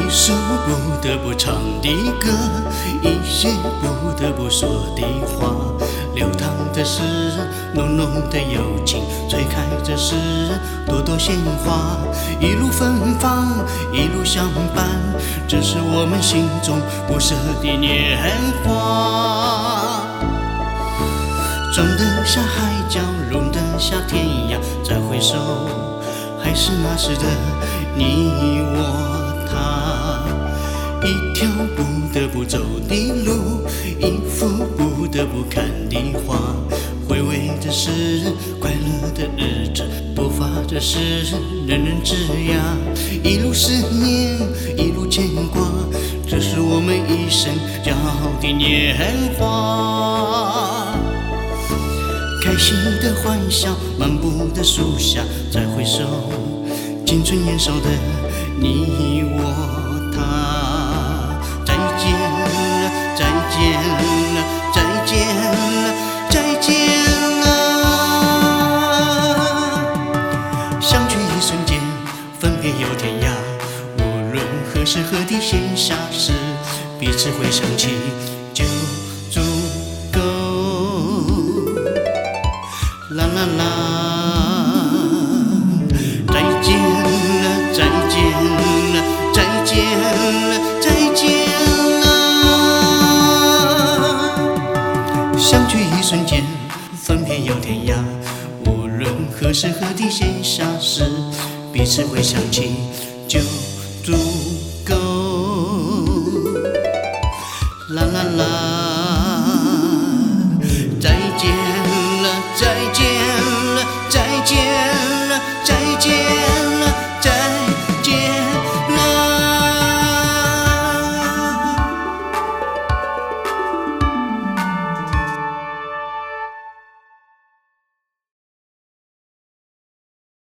一首不得不唱的歌，一些不得不说的话，流淌的诗人，浓浓的友情，吹开着诗人朵朵鲜花，一路芬芳，一路相伴，这是我们心中不舍的年华。装得下海角，容得下天涯，再回首，还是那时的你我他。一条不得不走的路，一幅不得不看的画，回味着诗人快乐的日子，多发着诗人人人枝桠，一路思念，一路牵挂，这是我们一生骄傲的年华。开心的欢笑，漫步的树下，再回首，青春年少的你我他。再见了，再见了，再见了，再见了。相聚一瞬间，分别又天涯。无论何时何地闲暇时，彼此会想起就足够。啦啦啦，再见了，再见了，再见了，再见了。相聚一瞬间，分别又天涯。无论何时何地闲暇时，彼此会想起就